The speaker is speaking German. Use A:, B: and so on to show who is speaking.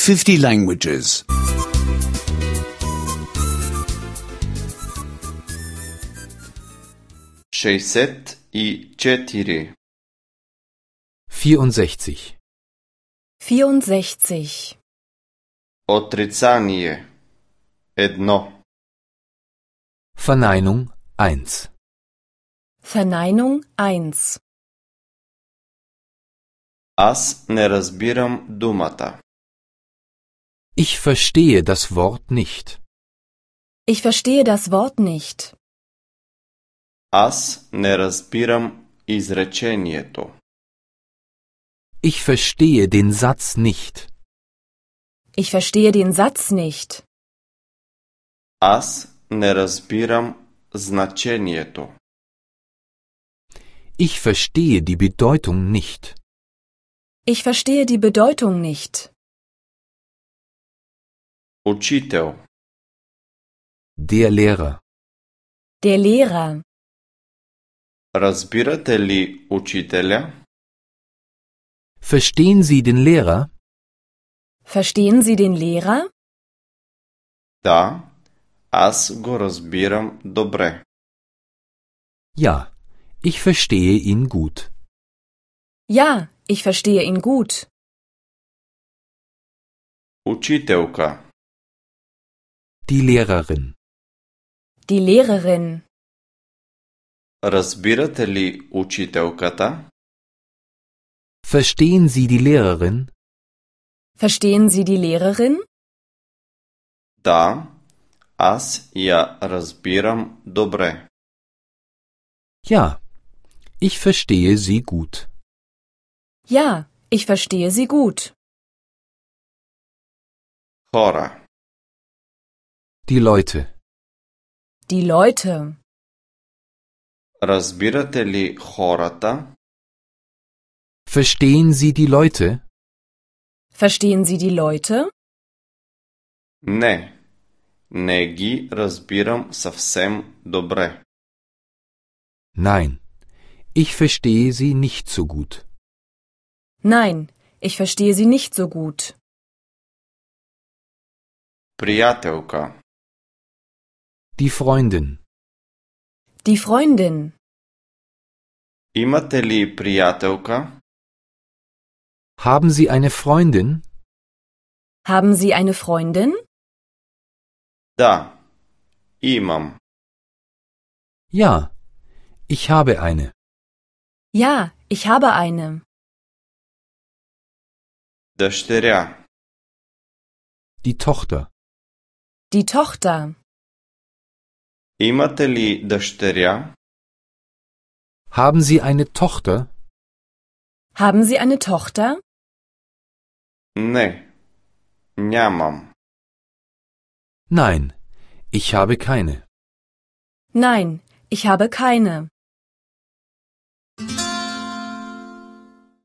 A: 50 languages.
B: 64
C: 64.
D: 64.
B: Отрицание 1
C: Verneinung 1.
D: Verneinung 1.
B: Аз не разбирам думата.
C: Ich verstehe das Wort nicht.
D: Ich verstehe das Wort nicht.
B: Аз не разбирам изречението.
C: Ich verstehe den Satz nicht.
D: Ich verstehe den Satz nicht.
B: Аз не разбирам значението.
C: Ich verstehe die Bedeutung nicht.
D: Ich verstehe die Bedeutung nicht.
B: Учител.
C: Der Lehrer.
D: Der Lehrer.
B: Разбирате ли учителя?
C: Verstehen Sie den Lehrer?
D: Verstehen Sie den Lehrer?
B: Да, аз го разбирам добре.
C: Ja, ich verstehe ihn gut.
D: Ja, ich verstehe ihn gut.
B: Учителка.
C: Die Lehrerin.
D: Die Lehrerin.
B: Разбирате ли учителката?
C: Verstehen Sie die Lehrerin?
D: Verstehen Sie die Lehrerin?
B: Да, аз я разбирам добре.
C: Ja, ich verstehe sie gut.
D: Ja, ich verstehe sie gut.
B: Хора.
C: Die Leute.
D: Die Leute.
B: Разбирате ли хората?
C: Verstehen Sie die Leute?
D: Verstehen Sie die Leute?
B: Не, не ги разбирам съвсем добре.
C: Nein, ich verstehe sie nicht so gut.
D: Nein, ich verstehe sie nicht so gut.
B: Приятелка.
C: Die Freundin.
D: Die Freundin.
B: Имате ли приятелка?
C: Haben Sie eine Freundin?
D: Haben Sie eine Freundin?
B: Да, имам.
C: Ja, ich habe eine.
D: Ja, ich habe eine.
B: Дъщеря.
C: Die Tochter.
D: Die Tochter.
B: Имате ли дъщеря?
C: Haben Sie eine Tochter?
D: Haben Sie eine Tochter?
B: Не, нямам.
C: Nein, ich habe keine.
D: Nein, ich habe keine.